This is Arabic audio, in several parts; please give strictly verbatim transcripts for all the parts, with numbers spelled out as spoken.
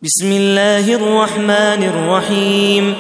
بسم الله الرحمن الرحيم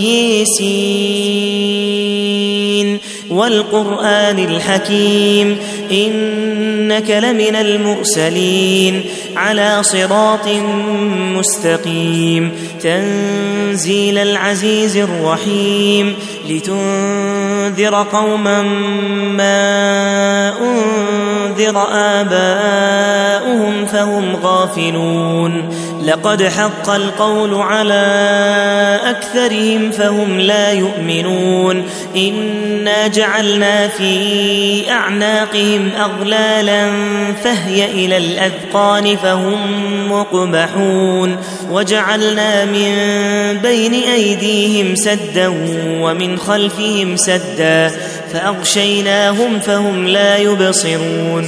ياسين والقرآن الحكيم إنك لمن المرسلين على صراط مستقيم تنزيل العزيز الرحيم لتنذر قوما ما أنذر آباؤهم فهم غافلون لقد حق القول على أكثرهم فهم لا يؤمنون إنا جعلنا في أعناقهم أغلالا فهي إلى الأذقان فهم مقمحون وجعلنا من بين أيديهم سدا ومن خلفهم سدا فأغشيناهم فهم لا يبصرون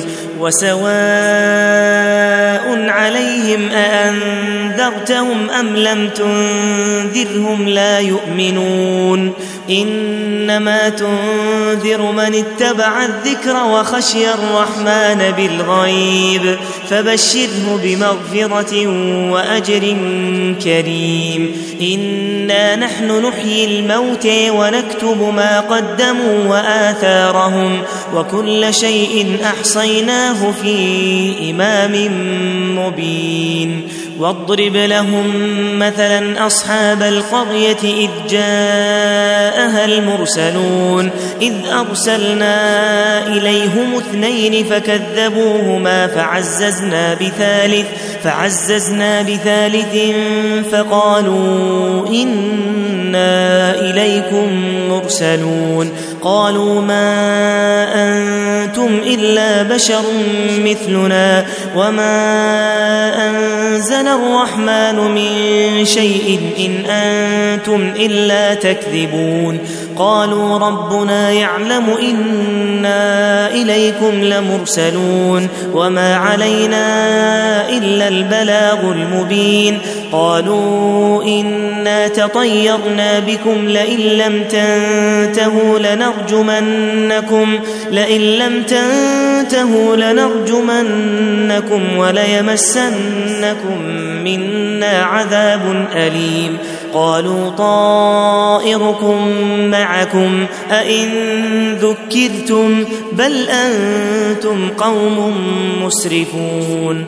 وسواء عليهم أأنذرتهم أم لم تنذرهم لا يؤمنون إنما تنذر من اتبع الذكر وخشي الرحمن بالغيب فبشره بمغفرة وأجر كريم إنا نحن نحيي الموتى ونكتب ما قدموا وآثارهم وكل شيء أحصيناه في إمام مبين واضرب لهم مثلا أصحاب القرية إذ جاءها المرسلون إذ أرسلنا إليهم اثنين فكذبوهما فعززنا بثالث فعززنا بثالث فقالوا إنا إليكم مرسلون قالوا ما أنتم إلا بشر مثلنا وما أنزل الرحمن من شيء إن أنتم إلا تكذبون قالوا ربنا يعلم إنا إليكم لمرسلون وما علينا إلا البلاغ المبين قالوا إنا تطيرنا بكم لئن لم تنتهوا لنرجمنكم لئن لم تنتهوا لنرجمنكم وليمسنكم منا عذاب أليم قالوا طائركم معكم أئن ذكرتم بل أنتم قوم مسرفون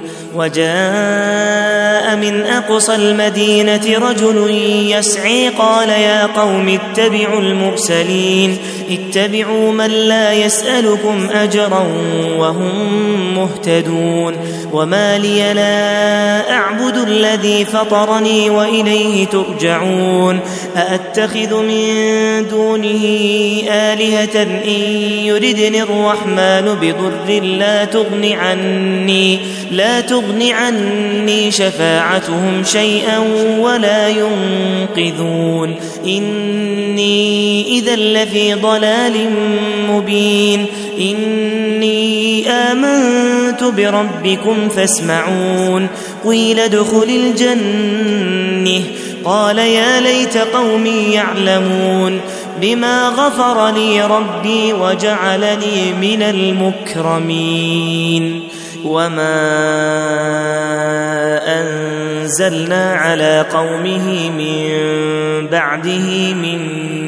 وجاء من أقصى المدينة رجل يسعي قال يا قوم اتبعوا المرسلين اتبعوا من لا يسألكم أجرا وهم مهتدون وما لي لا أعبد الذي فطرني وإليه ترجعون أأتخذ من دونه آلهة إن يردني الرحمن بضر لا تغن عني لا تغن عني شفاعتهم شيئا ولا ينقذون إني إذا لفي ضلال مبين إني آمنت بربكم فاسمعون قيل ادخل الجنة قال يا ليت قومي يعلمون بما غفر لي ربي وجعلني من المكرمين وما أنزلنا على قومه من بعده من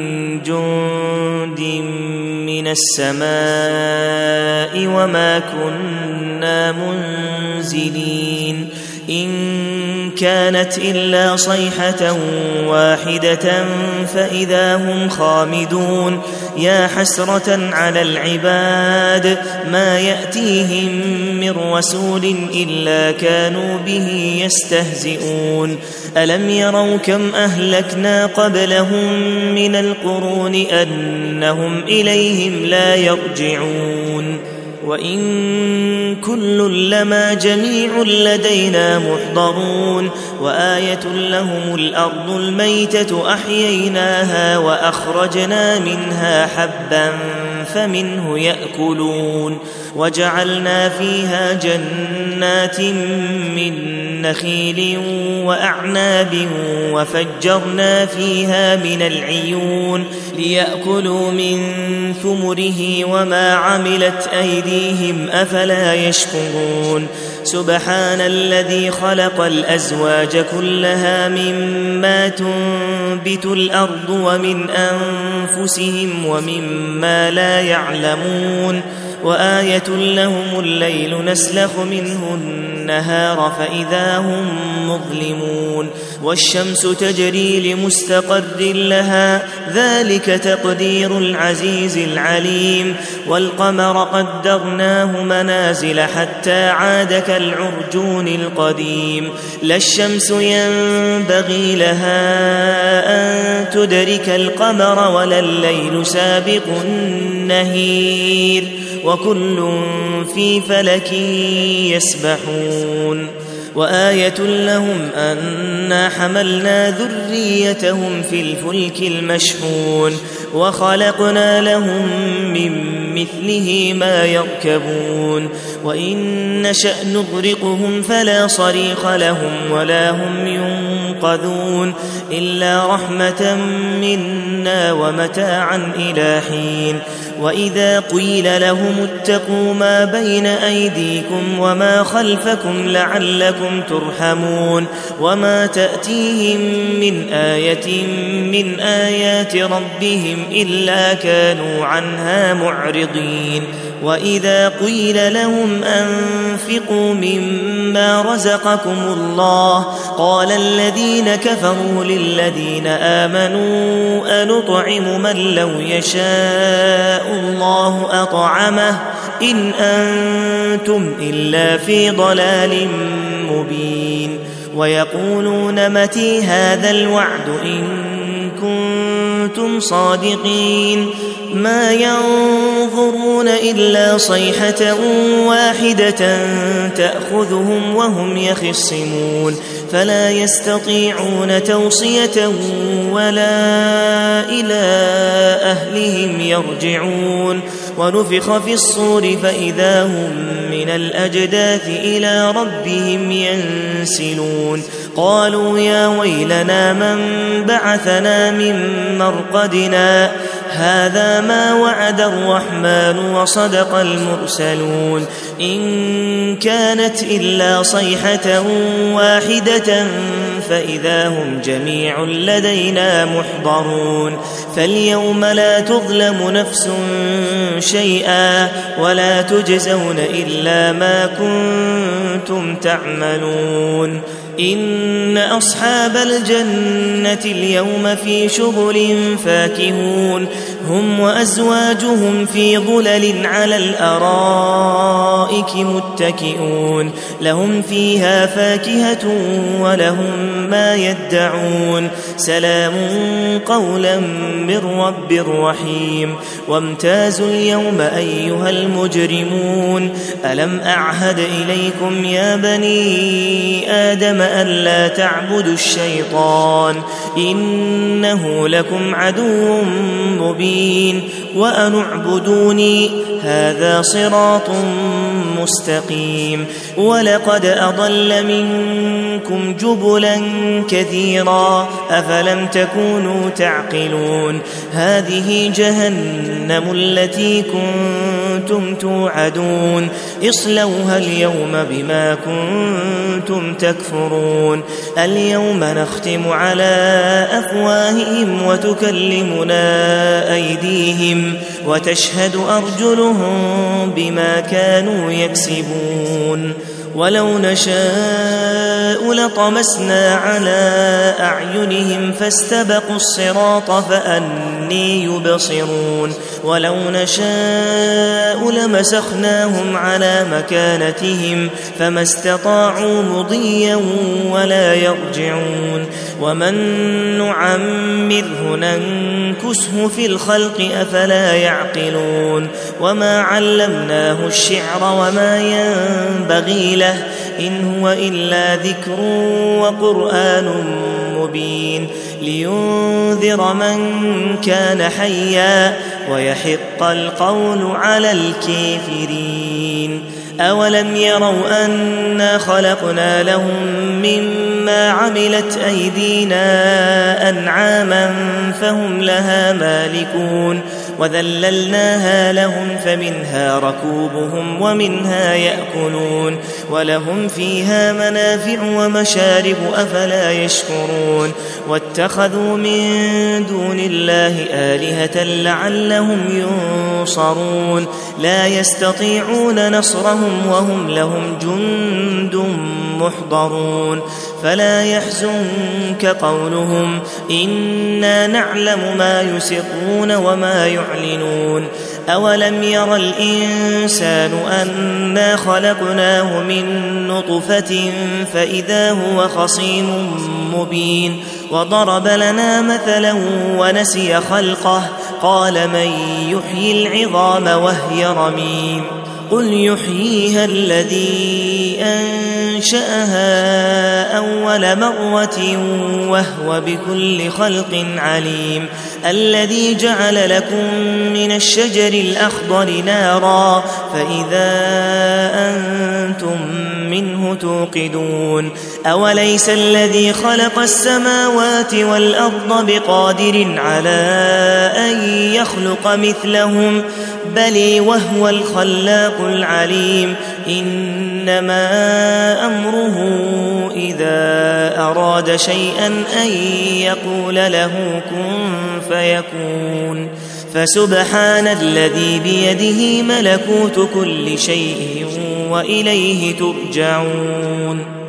جند من السماء وما كنا منزلين إن كانت إلا صيحة واحدة فإذا هم خامدون يا حسرة على العباد ما يأتيهم من رسول إلا كانوا به يستهزئون ألم يروا كم أهلكنا قبلهم من القرون أنهم إليهم لا يرجعون وإن كل لما جميع لدينا محضرون وآية لهم الأرض الميتة أحييناها وأخرجنا منها حبا فمنه يأكلون وجعلنا فيها جنات من نخيل وأعناب وفجرنا فيها من العيون ليأكلوا من ثمره وما عملت أيديهم أفلا يشكرون سبحان الذي خلق الأزواج كلها مما تنبت الأرض ومن أنفسهم ومما لا يعلمون وآية لهم الليل نسلخ منه النهار فإذا هم مظلمون والشمس تجري لمستقر لها ذلك تقدير العزيز العليم والقمر قدرناه منازل حتى عاد كالعرجون القديم لا الشمس ينبغي لها أن تدرك القمر ولا الليل سابق النهير وكل في فلك يسبحون وآية لهم أنا حملنا ذريتهم في الفلك المشحون وخلقنا لهم من مثله ما يركبون وإن نشأ نغرقهم فلا صريخ لهم ولا هم ينقذون إلا رحمة منا ومتاعا إلى حين وإذا قيل لهم اتقوا ما بين أيديكم وما خلفكم لعلكم ترحمون وما تأتيهم من آية من آيات ربهم إلا كانوا عنها معرضين وإذا قيل لهم أنفقوا مما رزقكم الله قال الذين كفروا للذين آمنوا أنطعم من لو يشاء الله أطعمه إن أنتم إلا في ضلال مبين ويقولون متى هذا الوعد إن كنتم صادقين ما ينظرون إلا صيحة واحدة تأخذهم وهم يخصمون فلا يستطيعون توصية ولا إلى أهلهم يرجعون ونفخ في الصور فإذا هم من الأجداث إلى ربهم ينسلون قالوا يا ويلنا من بعثنا من مرقدنا هذا ما وعد الرحمن وصدق المرسلون إن كانت إلا صيحة واحدة فإذا هم جميع لدينا محضرون فاليوم لا تظلم نفس شيئا ولا تجزون إلا ما كنتم تعملون إن أصحاب الجنة اليوم في شغل فاكهون هم وأزواجهم في ظلل على الأرائك متكئون لهم فيها فاكهة ولهم ما يدعون سلام قولا من رب رحيم وامتازوا اليوم أيها المجرمون ألم أعهد إليكم يا بني آدم ألا تعبدوا الشيطان إنه لكم عدو مبين وأن اعبدوني هذا صراط مستقيم ولقد أضل منكم جبلا كثيرا أفلم تكونوا تعقلون هذه جهنم التي كنتم توعدون اصلوها اليوم بما كنتم تكفرون اليوم نختم على أفواههم وتكلمنا أيديهم وتشهد أرجلهم بما كانوا يكسبون ولو نشاء لطمسنا على أعينهم فاستبقوا الصراط فأني يبصرون ولو نشاء لمسخناهم على مكانتهم فما استطاعوا مضيا ولا يرجعون ومن نعمره ننكسه في الخلق أفلا يعقلون وما علمناه الشعر وما ينبغي له إن هو إلا ذكر وقرآن مبين لينذر من كان حيا ويحق القول على الكافرين أولم يروا أنا خلقنا لهم مما عملت أيدينا أنعاما فهم لها مالكون وذللناها لهم فمنها ركوبهم ومنها يأكلون ولهم فيها منافع ومشارب أفلا يشكرون واتخذوا من دون الله آلهة لعلهم ينصرون لا يستطيعون نصرهم وهم لهم جند محضرون فلا يحزنك قولهم إنا نعلم ما يسرون وما يعلنون أولم ير الإنسان أنا خلقناه من نطفة فإذا هو خصيم مبين وضرب لنا مثلا ونسي خلقه قال من يحيي العظام وهي رميم قل يحييها الذي أنشأها أول مرة وهو بكل خلق عليم الذي جعل لكم من الشجر الأخضر نارا فإذا أنتم منه توقدون أوليس الذي خلق السماوات والأرض بقادر على أن يخلق مثلهم بل وهو الخلاق العليم إنما أمره إذا أراد شيئا أن يقول له كن فيكون فسبحان الذي بيده ملكوت كل شيء وإليه ترجعون